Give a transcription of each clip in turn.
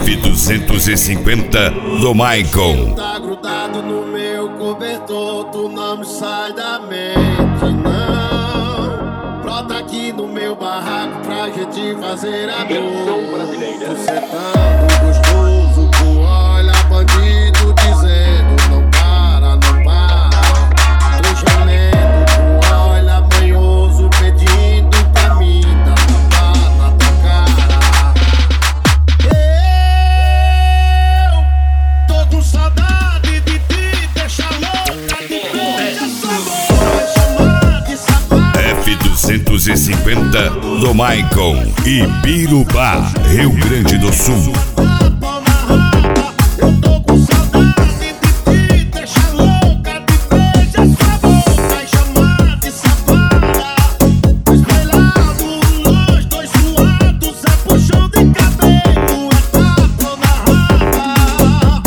F250 do Maicon. Tá grudado no meu cobertor, tu não me sai da mente, não. Brota aqui no meu barraco pra gente fazer amor. Tu sentando gostoso, tu olha bandido dizendo não para, não para. Tu gemendo, tu olha manhoso pedindo pra mim dar tapa na tua cara. Eu tô com saudade de ti, deixa louca de beija essa boca, chamar de safada. F250 do Maicon, Ibirubá, Rio Grande do Sul. Eu tô com saudade de ti, deixa louca de beija essa boca, chamar de safada. Espelhado, nós dois suados, é puxão de cabelo, é tapa na raba.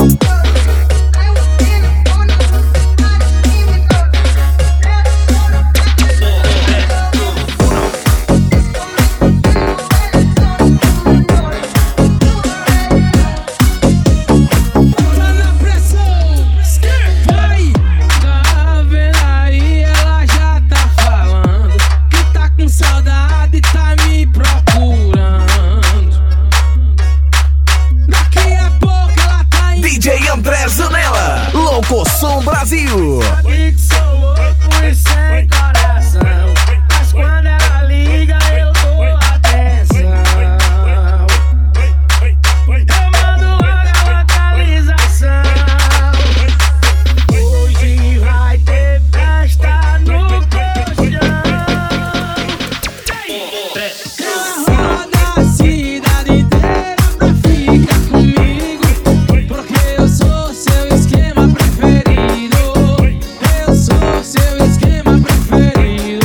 DJ André Zanella, Locosom Brasil. E que sou louco e sem coração, mas quando ela liga eu dou atenção. Eu mando logo a localização. Hoje vai ter festa no colchão. Ela roda a cidade inteira pra ficar comigo, porque eu sou seu esquema preferido. Eu sou seu esquema preferido.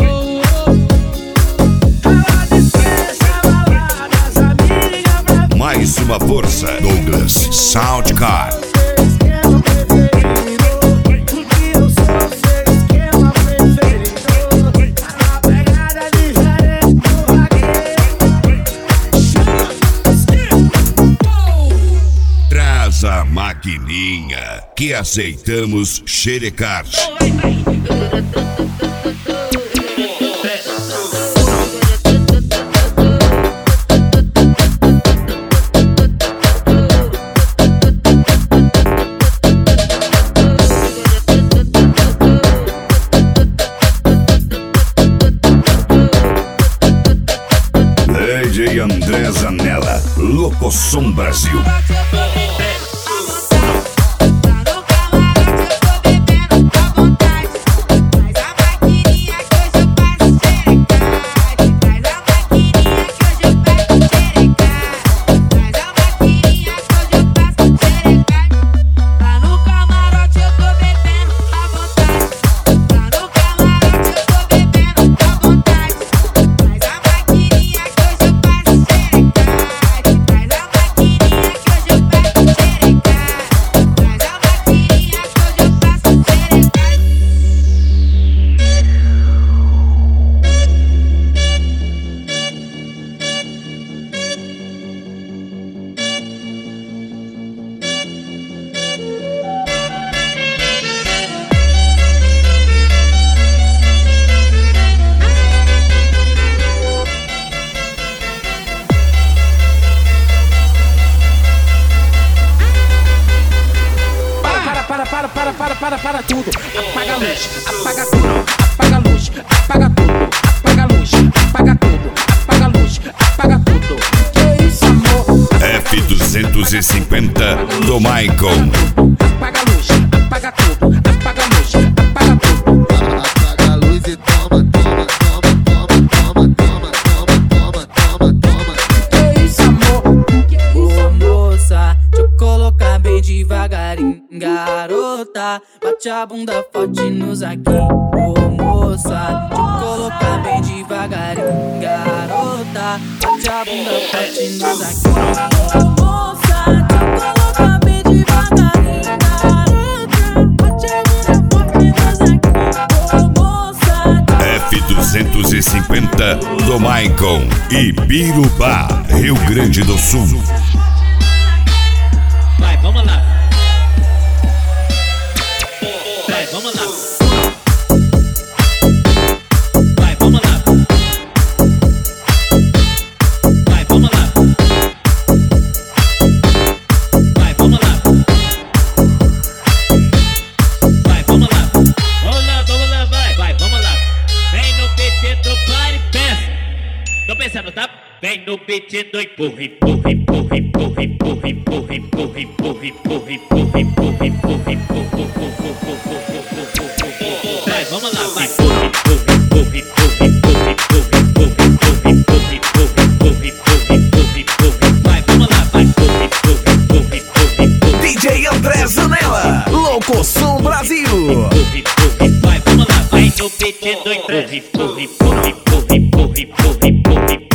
Ela dispensa baladas, amiga, pra Mais uma força, Douglas Soundcar. seu esquema preferido. Porque eu sou seu esquema preferido. A pegada diferente do vaqueiro. Traz a maquininha que aceitamos xerecar. DJ André Zanella, Locosom Brasil. Para tudo, apaga a luz, apaga tudo, apaga a luz, apaga tudo, apaga a luz, apaga tudo, apaga a luz, apaga tudo. Que isso, amor? F250 do Maicon. Apaga a luz, apaga tudo, apaga a luz, apaga tudo. Apaga a luz e toma, toma, toma, toma, toma, toma, toma, toma, toma. Que isso, amor? Ô moça, deixa eu colocar bem devagarinho. Garota, bate a bunda forte nos aqui. Ô moça, deixa eu colocar bem devagarinho. Garota, bate a bunda forte nos aqui. Ô moça, deixa eu colocar bem devagarinho. Garota, bate a bunda forte nos aqui. Ô moça, F250 do Maicon, Ibirubá, Rio Grande do Sul. vai, vamos lá. Vai, vamos lá. Vai, vamos lá. Vai, vamos lá. Vai, vamos lá. Vai, vamos lá. Vamos lá, vai, vamos lá. Vem no beat do party, pensa. Tô pensando, tá? Vem no beat do empurra, empurra, empurra, empurra, empurra, empurra, empurra, empurra, empurra, empurra, empurra, empurra, empurra. Vai, vamos lá, vai. Empurra, empurra, empurra, empurra, empurra, empurra, empurra, empurra, empurra, empurra, empurra, empurra. Vai, vamos lá, vai. Empurra, empurra, empurra, empurra, empurra. DJ André Zanella, Louco Som Brasil. Vai, vamos lá, vai no beat do empurra, empurra, empurra, empurra, empurra, empurra, empurra.